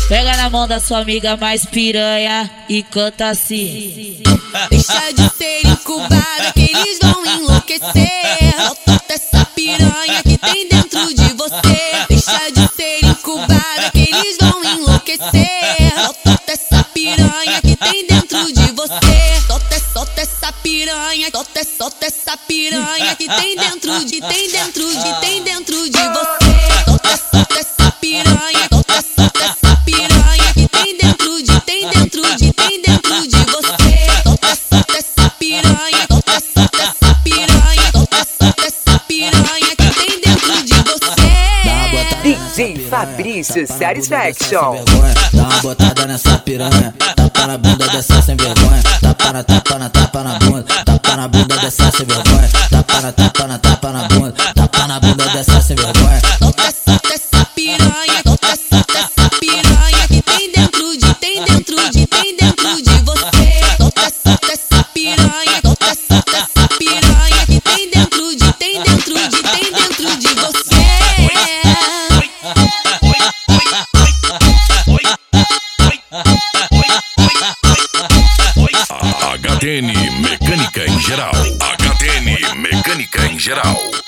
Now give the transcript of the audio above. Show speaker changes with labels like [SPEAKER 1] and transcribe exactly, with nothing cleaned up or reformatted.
[SPEAKER 1] Pega na mão da sua amiga mais piranha e canta assim.
[SPEAKER 2] Deixa de ser incubada que eles vão enlouquecer. Solta essa piranha que tem dentro de você. Deixa de ser incubada que eles vão enlouquecer. Solta essa piranha que tem dentro de você. Solta, solta essa piranha, solta, solta essa piranha que tem dentro de, tem dentro de, tem dentro de você. Solta, solta essa piranha, solta, solta essa piranha que tem dentro de, tem dentro de, tem dentro de você. Solta, solta essa piranha, solta, solta essa piranha, solta, solta essa piranha que tem dentro de você.
[SPEAKER 3] D J Fabrício Satisfaction.
[SPEAKER 4] Dá uma botada nessa piranha, tapa na bunda dessa sem vergonha. Tapa na, tapa na, tapa na bunda, tapa na bunda dessa sem vergonha. Tapa na, tapa na, tapa na bunda, tapa na bunda dessa sem vergonha.
[SPEAKER 2] Solta, solta essa piranha, solta, solta essa piranha que tem dentro de, tem dentro de, tem dentro de você. Solta, solta essa piranha, solta, solta essa piranha que tem dentro de, tem dentro de, tem dentro de você.
[SPEAKER 5] H T N Mecânica em geral. H T N Mecânica em geral.